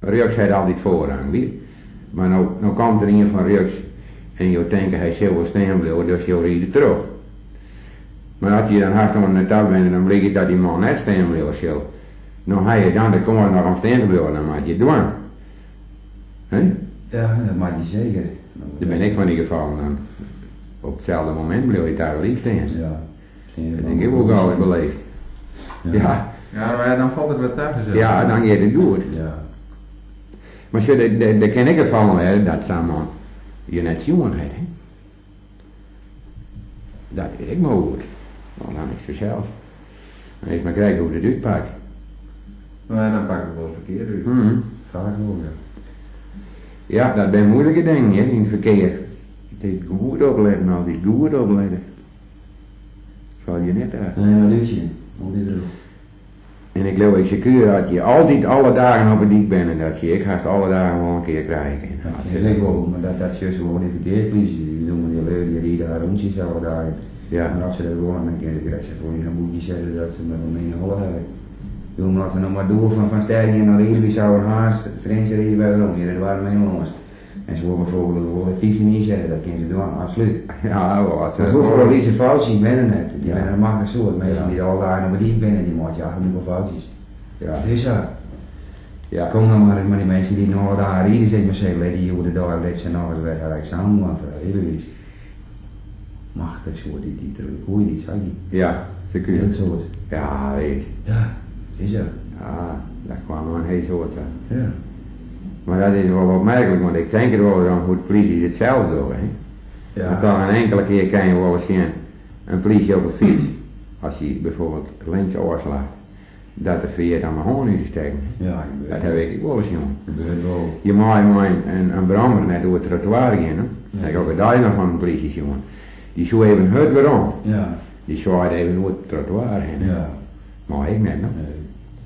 Rechts heeft altijd voorrang, weet je. Maar nou komt er een van rechts en je denkt hij zal wel staan blijven, dus je rijdt terug. Maar als je dan hard aan de touw bent, dan blijkt dat die man net staan blijven zal. Nou ga je dan kom je nog aan staan blijven, dan maak je dwang. Ja, dat maak je zeker. Daar ben ik van die gevallen dan. Op hetzelfde moment bleef je daar lief staan. Ja. Dat denk ik ook altijd beleefd. Ja. Ja, maar dan valt het wat tegen. Ja, dan gaat het goed. Ja. Maar daar kan ik ervan werden dat samen je net jongen had. Hè? Dat weet ik maar goed. Nou, dan is het zelf. Dan is maar kijken hoe de duurt pakt. Maar dan pak ik wel verkeerd uit. Vaak ook, ja. Ja, dat zijn moeilijke dingen hè, in het verkeer. Die goed opletten, al die goed opletten. Zal je net uit. Nee, maar Lucie, hoe dit erop? En ik geloof ik secuur dat je altijd alle dagen op het dik bent en dat je ik ga het alle dagen wel een keer krijgen. Dat is ik ook, maar dat is gewoon niet verkeerd, die doen die leugen die daar rondjes alle dagen. Ja. Maar als ze dat gewoon dan krijg je gewoon, dan moet je zeggen dat ze met een mee hollen hebben. Jongen, als ze nog maar door van Stergingen naar Rijswijk zouden haast, Verenigde reden bij de hier, dat waren mijn jongens. En ze worden bijvoorbeeld de 15 niet zeggen, dat kunnen ze doen, absoluut. Ja, wat. Hoeveel is het foutjes, ik ben er net. Die ben er makkelijk zo, mensen Ja. die al daar nog die binnen, die maakt je eigenlijk nog wel foutjes. Ja. Dus ja. Ja. Kom dan maar die mensen die nog daar rijden, zeg maar zeggen, die joden daar, dit zijn nog eens weg, ga ik samen maar voor de hele week. Mag dat zo, die terug, hoe je dit zag je? Ja, secuur. Dat soort. Ja, weet. Ja, is er. Ja, dat kwam wel een heel soort van. Ja. Maar dat is wel opmerkelijk, want ik denk er wel dan hoe de politie het zelf doet, hè. Ja. Want dan een enkele keer kan je wel eens zien, een politie op een fiets, als hij bijvoorbeeld links oorslaat, dat de veer aan mijn hoorn in steken. Ja, Dat heb ik wel eens, jongen. gebeurt wel. Je maakt maar een brander net door het trottoir gaan, hè. Ja. Ik heb ook daar nog van een politie, jongen. Die zo even het weer om. Ja. Die zwaaide even door het trottoir heen. Ja. Maar ik net, nog. Nee.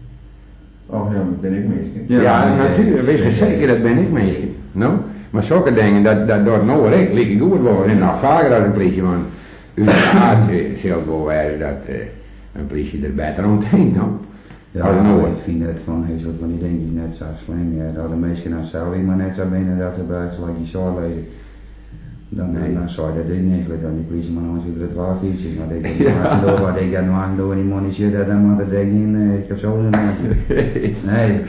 Oh ja, dat ben ik meestal. Ja, natuurlijk, wist je zeker, dat ben ik meestal. Nou, maar zulke dingen, dat door nou ik liep goed worden. En nog vaker als een politie, want uiteraard zelf wel wijzen dat een politie er beter aan denkt, nou. Ja, Als Noord. ik vind het van heel soort van die dingen net zo slim. Ja, dat de meesten dan zelf maar net zo binnen dat ze bij zoals je zo lezen. Dan zou je dat ding eigenlijk dan die politieman als je er het waar fietsen. Maar ik denk dat wat ik dat nou door die mannetje dat dan maar dat ding in, ik heb zo een nee.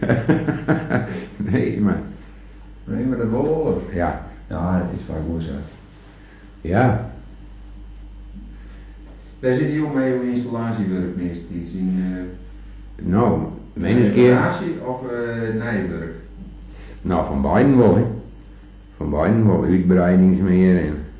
Nee, maar. Nee, maar dat wel hoor. Ja. Ja, dat is vaak goed zo. Ja. Daar zit die ook mee op installatiewerk meestal, die zien Nou, menens keer. installatie of nijwerk. Nou, van beiden wel, hè. Van beiden wel, uitbreidingsmeer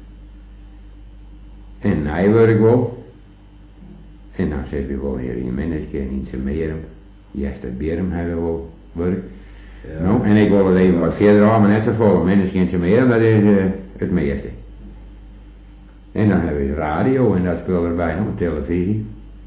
en nijwerk wel. En dan zeg je wel hier in Menneske en in Semerum, Jester Berum hebben we wel werk. Ja. Nou, en ik wil het even wat verder aan, maar net zo vol. Menneske en Semerum, dat is het meeste. En dan hebben we de radio en dat speelt erbij nog, televisie.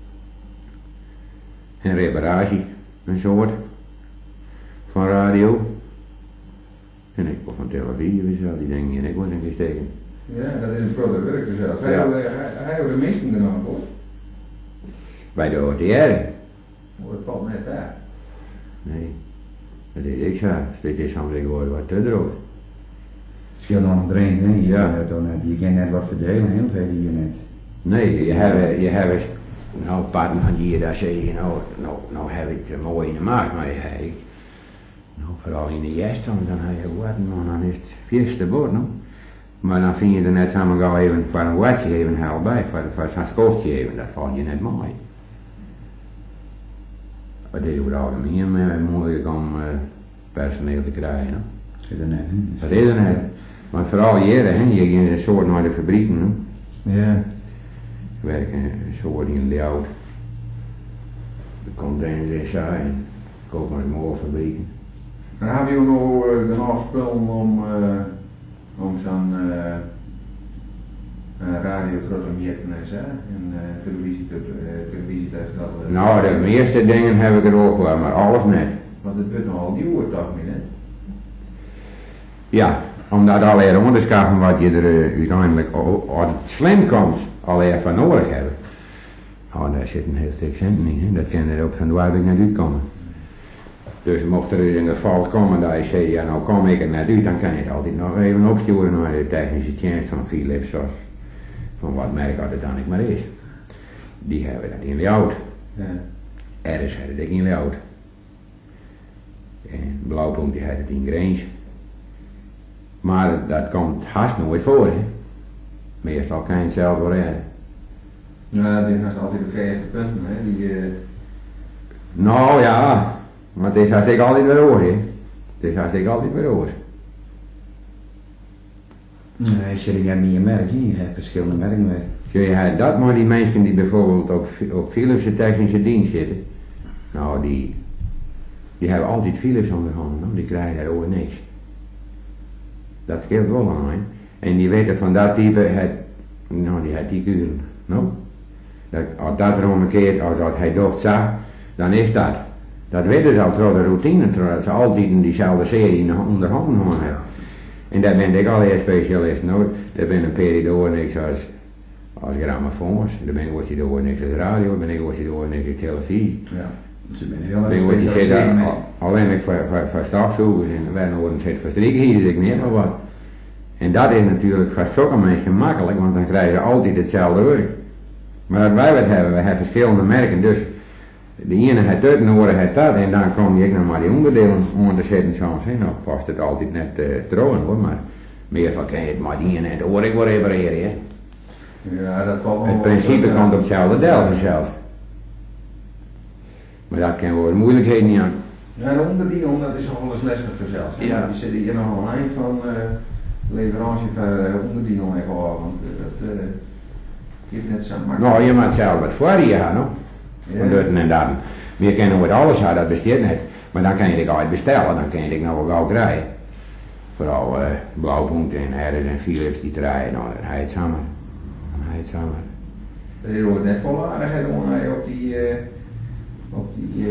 En reparatie, een soort van radio. En ik wil van televisie, weet je wel, die dingen en ik word een keer steken. Ja, dat is een grote werk zelfs. Ja. Hij heeft de meesten er nog voor. Bij de OTR. Oh, dat valt net daar. Nee, dat is ik zo. Dit is soms geworden wat te droog. Scheelt nog een drink, hè? Ja. Je kan net wat verdelen, heel veel hier net. Nee, je hebt nou paarden van hier, daar zeg je nou heb ik er mooi in de maag, maar heb ik, nou vooral in de jest, want dan heb je wat, maar dan is het vierste bord, no? Maar dan vind je er net samen gauw even voor een watje even heel bij, voor zo'n skoftje even, dat valt je net mooi. Maar dit is over het algemeen moeilijk om personeel te krijgen, no? Zit er net, hè? Dat is er net. Want vooral hier, hè, je gaat een soort naar de fabrieken, no? Ja. Werken een soort in de oud. De containers en koop maar de moorfabrieken. Dan hebben we nog genoeg spullen om zo'n radio transformeren en zo. En televisie dat. Nou, de meeste dingen heb ik er ook wel, maar alles net. Want het wordt nogal nieuw toch niet, hè? Ja, omdat alle onderschaffen wat je er uiteindelijk als het slim komt, alleen van nodig hebben. Nou, daar zit een heel stuk cent in, hè. Dat kan er ook van de Dwarbeek naar uitkomen. Dus mocht er eens een geval komen dat je zegt, ja nou kom ik er net uit, dan kan je het altijd nog even opsturen naar de technische dienst van Philips of van wat merk dat het dan niet maar is. Die hebben dat in Ljout. Ja. RS had het ook in Ljout. En Blauwpunt die had het in Grijns. Maar dat komt haast nooit voor, hè. Meestal kan je het zelf wel redden. Ja, die heeft altijd de verste punten, hè. Die, Nou ja, maar het is hartstikke altijd weer oor, hè. Het is hartstikke altijd weer oor. Nee, je hebt meer merken, je hebt verschillende merken mee. Kun je had dat maar die mensen die bijvoorbeeld op Philips technische dienst zitten. Nou die hebben altijd Philips onderhanden, nou, die krijgen daar ook niks. Dat scheelt wel aan, hè. En die weten van dat type, die had die kuren. Nou, als dat erom keert, als dat hij docht zag, dan is dat. Dat weten ze al door de routine, terwijl ze altijd in diezelfde serie onder handen hebben. En daar ben ik al specialist. Nou, daar ben een periode niks als grammofoons, daar ben ik wat je door niks als radio, daar ben ik wat je door niks als televisie. Ja, ze zijn heel Ben ik wat je zegt, alleen voor stafzoekers en wij worden zit voor strikken, hier zit ik niet maar wat. En dat is natuurlijk voor zulke mensen gemakkelijk, want dan krijgen ze altijd hetzelfde werk. Maar dat wij wat hebben, we hebben verschillende merken, dus de ene heeft dit en de andere heeft dat, en dan kom je nog maar die onderdelen onder zitten soms, hè. Nou past het altijd net trouwen hoor, maar meestal kan je het maar die ene en de andere wel repareren, hè. ja, dat valt Het principe komt op hetzelfde deel zelf. Maar dat kan wel moeilijkheden niet aan. Ja, de onderdelen, dat is al eens lastig voor zelfs. Ja. Die zitten hier nog aan het eind van leverancier van onderdelen even af, want dat geeft net zo makkelijk. Nou, je moet zelf wat voor je gaan, hoor. Ja. Van dit en dat. Je kan nooit alles hebben, dat bestaat niet. Maar dan kan je het altijd bestellen, dan kan je het nou wel gauw krijgen. Vooral Blauwpunt en Harris en Philips die draaien, nou dan ga je het samen. Dat is ook net volwaardigheid op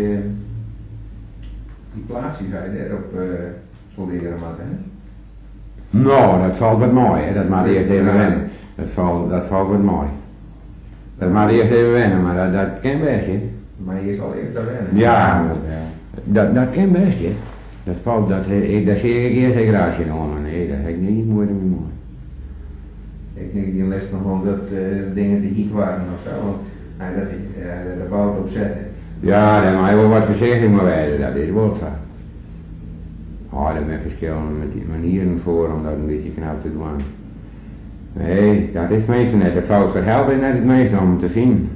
die plaats die zij daarop solderen moeten, hè? Nou, dat valt wat mooi, hè. Dat mag eerst even wennen. Dat valt wat mooi. Dat mag eerst even wennen, maar dat kan best, hè. Maar je zal even daar wennen. Ja, dat kan best, hè. Dat valt, daar zie ik eerst een graasje onder. Nee, dat heb ik niet moeite mee mooi. Ik denk die les nog van dat dingen die hiet waren of zo, want hij dat de bout op zetten. Ja, daar mag je wel wat voorzichtig mee wezen, dat is wel zo. Oh, er zijn verschillende manieren voor om dat een beetje knap te doen. Nee, dat is meestal net. Het fout verhelpen is net het meeste om het te vinden.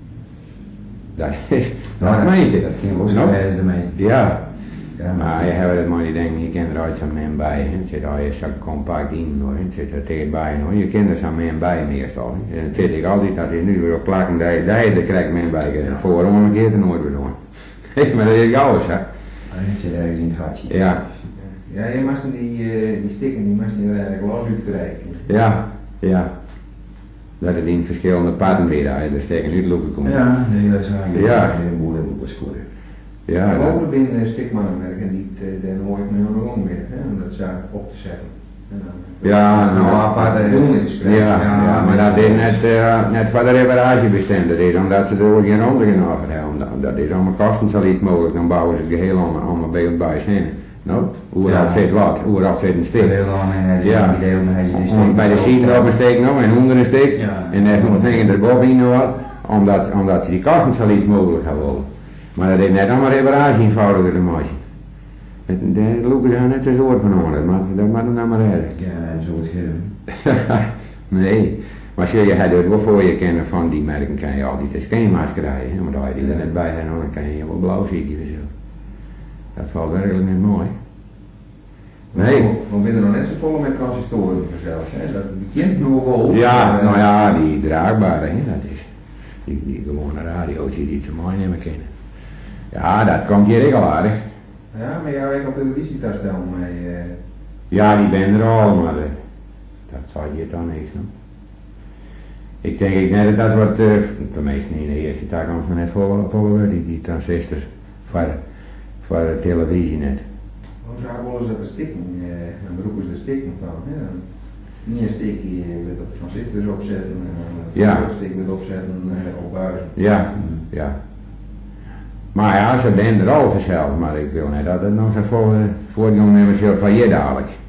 Dat is het meeste. Dat ging wel zo bij de meeste. Ja. Ja, Maar je hebt het maar niet denken, je kent er ooit zo'n man bij. Het zit al eens zo compact in hoor, het zit er tegen bij hoor. Je kent er zo'n man bij meestal. En het zit ik altijd, dat is nu weer op plakken, dat je er krijgt man bij. En voor een keer er nooit weer doen. Maar dat is gauw hè. Het zit ergens in het hartje. Ja. Ja, je mag die stikken, die mag je er eigenlijk los uit krijgen. Ja. Dat het in verschillende paden weer daar, de stekken uitlopen komt. Ja, nee, dat is eigenlijk Ja. een moeder moet scoren. Ja, Maar dat, ook binnen stikmannenmerken niet daar nooit meer om weer, hè, om dat zaak op te zetten. En dan, ja, nou, apart doen iets krijgen. ja, maar dat is net voor de reparagebestand. Dat is omdat ze er ook geen andere genomen hebben. Dat is allemaal kosten zal iets mogelijk, dan bouwen ze het geheel allemaal bij ons bij zijn. Nou, hoe zit wat, hoe zit een steek. Ja, bij de zijde op een steek nog en onder een steek. Ja. En dan moet zeggen erboven nog wat, omdat ze die kosten zal iets mogelijk hebben willen. Maar dat is net allemaal reparatie eenvoudiger te maken. De lopen ze net zo'n soort van onder, maar dat mag dan maar redden. Ja, zo is het. Nee, maar zul je het wel voor je kennen van die merken kan je altijd een schema's krijgen, maar als je die er net bij hebt, dan kan je wel blauw zien. Dat valt werkelijk niet mooi. Nee. We zijn er nog net zo vol met transistoren zelfs, hè. Dat begint nog wel. Ja, nou ja, die draagbare, hè, dat is. Die gewone radio's die iets mooi nemen kennen. Ja, dat komt hier ook al aardig. Ja, maar jij weet op televisie daar stellen mee. Ja, die ben er al, maar dat zou je dan niks doen. Ik denk net dat wat, tenminste niet in de eerste taak komt net voor die transistor voor de televisie net. Hoe zou wel eens dat de stikken, dan roepen ze de stikken van, hè. Niet een stikje met op transistors opzetten en een stik met opzetten op buizen. Ja. Maar ja, ze zijn er al hetzelfde, maar ik wil niet dat het nog zo voortgenomen is van je dadelijk.